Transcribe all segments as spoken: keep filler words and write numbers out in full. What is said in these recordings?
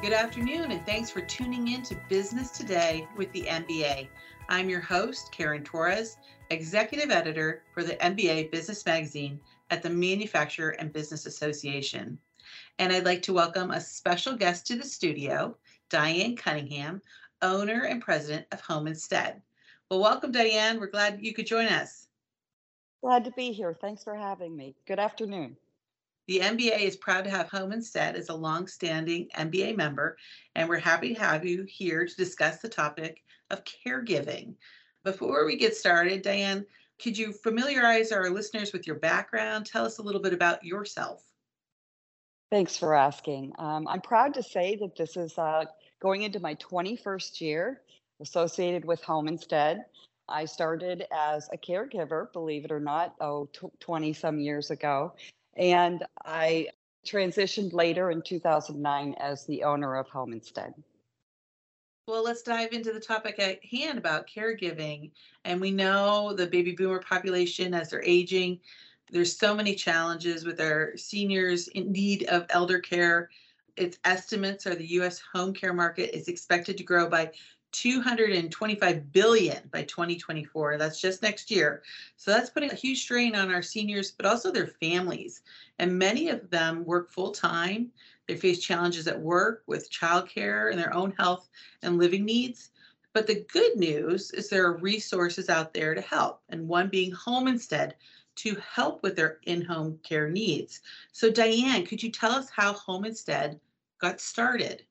Good afternoon, and thanks for tuning in to Business Today with the M B A. I'm your host, Karen Torres, Executive Editor for the M B A Business Magazine at the Manufacturer and Business Association. And I'd like to welcome a special guest to the studio, Diane Cunningham, owner and president of Home Instead. Well, welcome, Diane. We're glad you could join us. Glad to be here. Thanks for having me. Good afternoon. The M B A is proud to have Home Instead as a longstanding M B A member, and we're happy to have you here to discuss the topic of caregiving. Before we get started, Diane, could you familiarize our listeners with your background? Tell us a little bit about yourself. Thanks for asking. Um, I'm proud to say that this is uh, going into my twenty-first year associated with Home Instead. I started as a caregiver, believe it or not, oh, twenty some years ago. And I transitioned later in two thousand nine as the owner of Home Instead. Well, let's dive into the topic at hand about caregiving. And we know the baby boomer population, as they're aging, there's so many challenges with our seniors in need of elder care. Its estimates are the U S home care market is expected to grow by two hundred twenty-five billion dollars by twenty twenty-four. That's just next year. So that's putting a huge strain on our seniors, but also their families. And many of them work full time. They face challenges at work with childcare and their own health and living needs. But the good news is there are resources out there to help, and one being Home Instead to help with their in-home care needs. So Diane, could you tell us how Home Instead got started?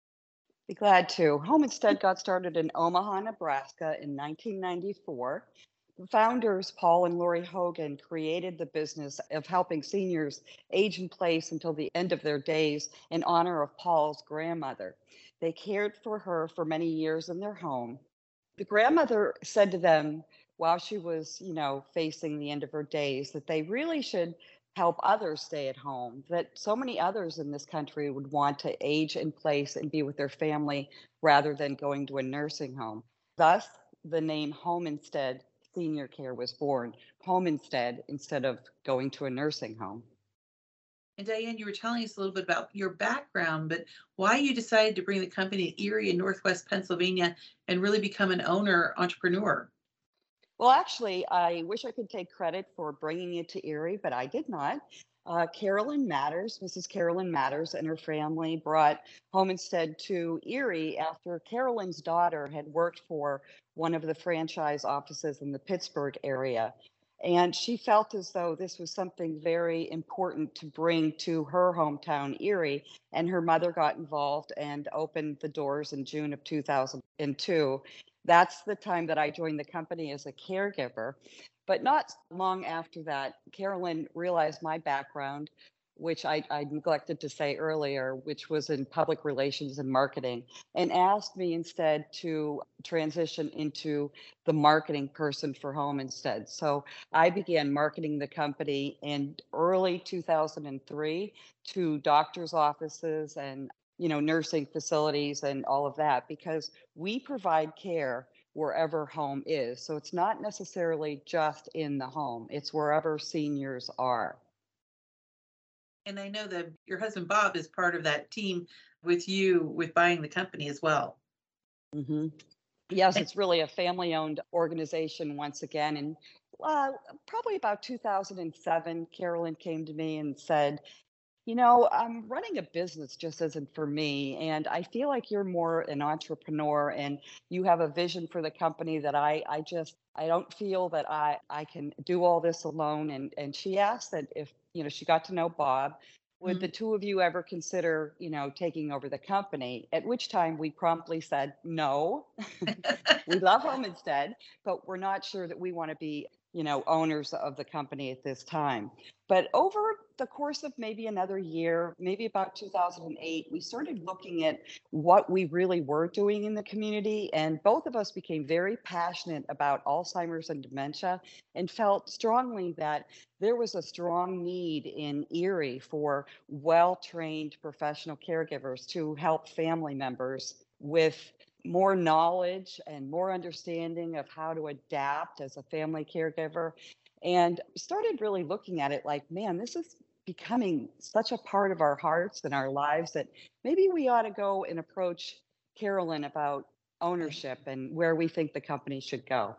Be glad to. Home Instead got started in Omaha, Nebraska in nineteen ninety-four. The founders, Paul and Lori Hogan, created the business of helping seniors age in place until the end of their days in honor of Paul's grandmother. They cared for her for many years in their home. The grandmother said to them while she was, you know, facing the end of her days that they really should help others stay at home, that so many others in this country would want to age in place and be with their family rather than going to a nursing home. Thus, the name Home Instead Senior Care was born. Home Instead instead of going to a nursing home. And Diane, you were telling us a little bit about your background, but why you decided to bring the company to Erie in Northwest Pennsylvania and really become an owner entrepreneur. Well, actually, I wish I could take credit for bringing it to Erie, but I did not. Uh, Carolyn Matters, Missus Carolyn Matters, and her family brought Home Instead to Erie after Carolyn's daughter had worked for one of the franchise offices in the Pittsburgh area. And she felt as though this was something very important to bring to her hometown, Erie. And her mother got involved and opened the doors in June of two thousand two. That's the time that I joined the company as a caregiver. But not long after that, Carolyn realized my background, which I, I neglected to say earlier, which was in public relations and marketing, and asked me instead to transition into the marketing person for Home Instead. So I began marketing the company in early two thousand three to doctors' offices and you know, nursing facilities and all of that, because we provide care wherever home is. So it's not necessarily just in the home, it's wherever seniors are. And I know that your husband, Bob, is part of that team with you with buying the company as well. Mm-hmm. Yes, it's really a family owned organization once again. And uh, probably about two thousand seven, Carolyn came to me and said, you know, I'm running a business just isn't for me. And I feel like you're more an entrepreneur and you have a vision for the company that I, I just, I don't feel that I, I can do all this alone. And, and she asked that if, you know, she got to know Bob, would Mhm. the two of you ever consider, you know, taking over the company? At which time we promptly said, no, we love Home Instead, but we're not sure that we want to be, you know, owners of the company at this time. But over the course of maybe another year, maybe about two thousand eight, we started looking at what we really were doing in the community. And both of us became very passionate about Alzheimer's and dementia and felt strongly that there was a strong need in Erie for well-trained professional caregivers to help family members with more knowledge and more understanding of how to adapt as a family caregiver, and started really looking at it like, man, this is becoming such a part of our hearts and our lives that maybe we ought to go and approach Carolyn about Okay. ownership and where we think the company should go.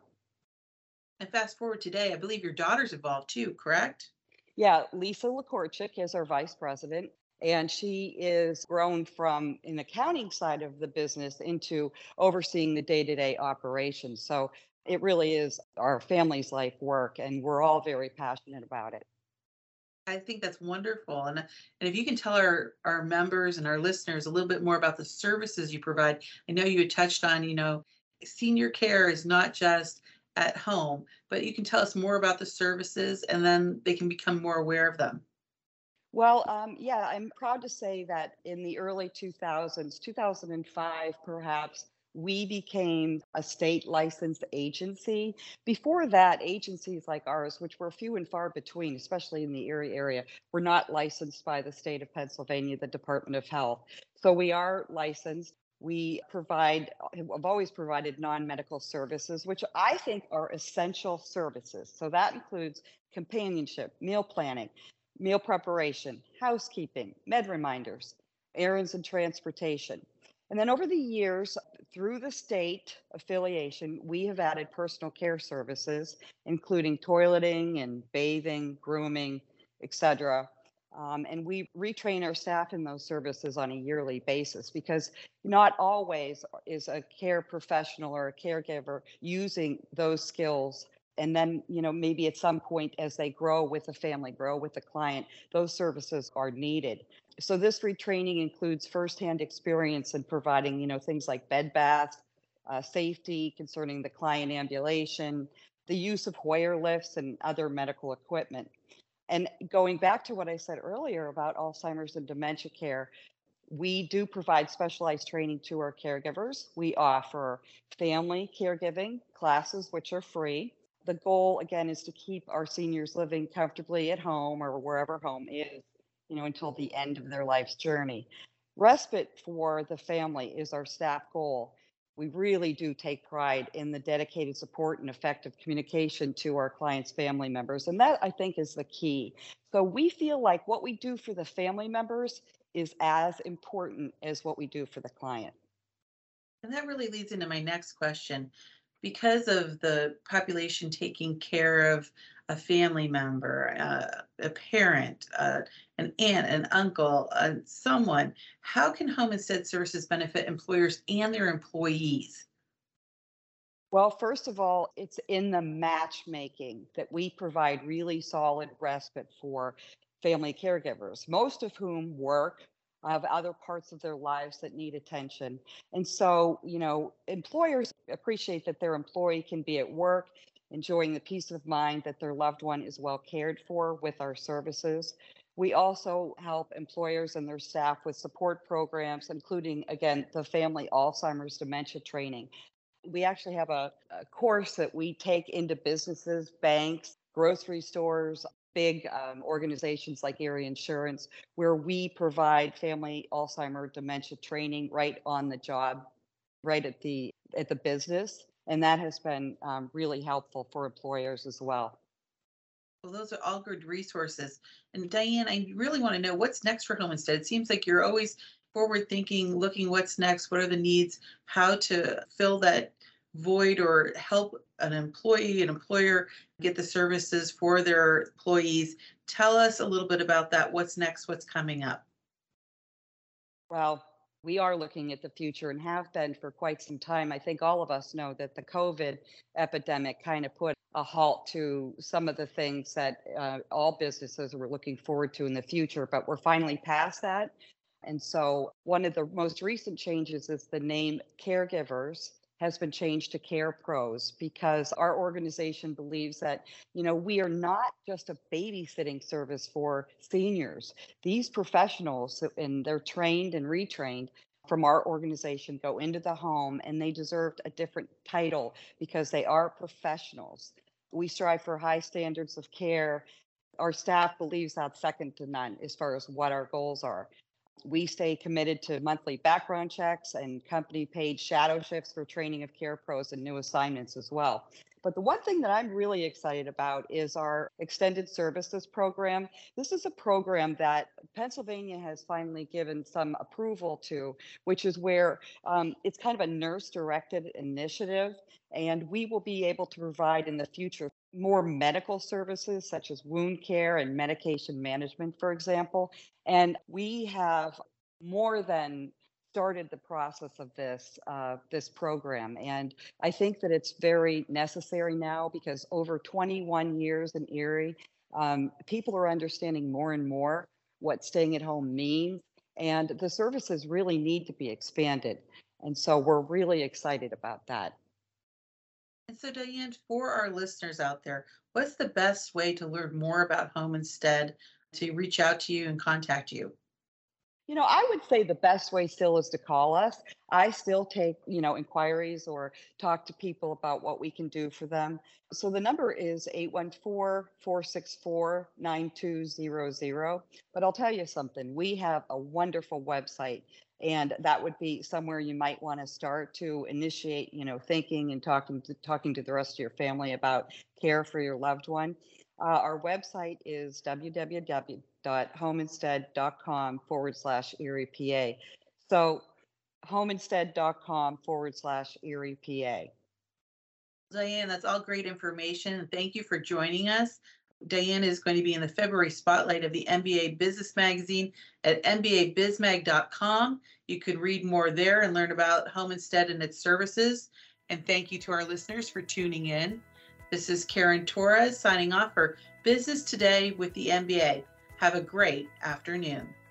And fast forward today, I believe your daughter's involved too, correct? Yeah, Lisa Lakorchik is our vice president, and she is grown from an accounting side of the business into overseeing the day-to-day operations. So it really is our family's life work, and we're all very passionate about it. I think that's wonderful. And, and if you can tell our, our members and our listeners a little bit more about the services you provide. I know you had touched on, you know, senior care is not just at home, but you can tell us more about the services and then they can become more aware of them. Well, um, yeah, I'm proud to say that in the early two thousands, two thousand five perhaps, we became a state licensed agency. Before that, agencies like ours, which were few and far between, especially in the Erie area, were not licensed by the state of Pennsylvania, the Department of Health. So we are licensed. We provide, have always provided non medical services, which I think are essential services. So that includes companionship, meal planning, meal preparation, housekeeping, med reminders, errands and transportation. And then over the years, through the state affiliation, we have added personal care services, including toileting and bathing, grooming, et cetera. Um, and we retrain our staff in those services on a yearly basis because not always is a care professional or a caregiver using those skills. And then, you know, maybe at some point as they grow with the family, grow with the client, those services are needed. So this retraining includes firsthand experience in providing, you know, things like bed baths, uh, safety concerning the client ambulation, the use of Hoyer lifts and other medical equipment. And going back to what I said earlier about Alzheimer's and dementia care, we do provide specialized training to our caregivers. We offer family caregiving classes, which are free. The goal, again, is to keep our seniors living comfortably at home or wherever home is, you know, until the end of their life's journey. Respite for the family is our staff goal. We really do take pride in the dedicated support and effective communication to our clients' family members. And that, I think, is the key. So we feel like what we do for the family members is as important as what we do for the client. And that really leads into my next question. Because of the population taking care of a family member, uh, a parent, uh, an aunt, an uncle, uh, someone, how can home instead services benefit employers and their employees? Well, first of all, it's in the matchmaking that we provide really solid respite for family caregivers, most of whom work, have other parts of their lives that need attention. And so, you know, employers appreciate that their employee can be at work, enjoying the peace of mind that their loved one is well cared for with our services. We also help employers and their staff with support programs, including, again, the family Alzheimer's dementia training. We actually have a, a course that we take into businesses, banks, grocery stores, big um, organizations like Erie Insurance, where we provide family Alzheimer dementia training right on the job, right at the at the business, and that has been um, really helpful for employers as well. Well, those are all good resources. And Diane, I really want to know what's next for Home Instead. It seems like you're always forward thinking, looking what's next, what are the needs, how to fill that void or help an employee, an employer get the services for their employees. Tell us a little bit about that. What's next? What's coming up? Well, we are looking at the future and have been for quite some time. I think all of us know that the COVID epidemic kind of put a halt to some of the things that uh, all businesses were looking forward to in the future, but we're finally past that. And so, one of the most recent changes is the name Caregivers has been changed to Care Pros because our organization believes that, you know, we are not just a babysitting service for seniors. These professionals, and they're trained and retrained from our organization, go into the home and they deserved a different title because they are professionals. We strive for high standards of care. Our staff believes that's second to none as far as what our goals are. We stay committed to monthly background checks and company paid shadow shifts for training of care pros and new assignments as well. But the one thing that I'm really excited about is our extended services program. This is a program that Pennsylvania has finally given some approval to, which is where um, it's kind of a nurse directed initiative. And we will be able to provide in the future more medical services such as wound care and medication management, for example. And we have more than started the process of this uh, this program, and I think that it's very necessary now because over twenty-one years in Erie, um, people are understanding more and more what staying at home means, and the services really need to be expanded. And so we're really excited about that. And so, Diane, for our listeners out there, what's the best way to learn more about Home Instead, to reach out to you and contact you? You know, I would say the best way still is to call us. I still take, you know, inquiries or talk to people about what we can do for them. So the number is eight one four, four six four, nine two zero zero. But I'll tell you something, we have a wonderful website, and that would be somewhere you might want to start to initiate, you know, thinking and talking to talking to the rest of your family about care for your loved one. Uh, our website is www.homeinstead.com forward slash Erie PA. So homeinstead.com forward slash Erie PA. Diane, that's all great information. And thank you for joining us. Diane is going to be in the February spotlight of the M B A Business Magazine at m b a biz mag dot com. You can read more there and learn about Home Instead and its services. And thank you to our listeners for tuning in. This is Karen Torres signing off for Business Today with the M B A. Have a great afternoon.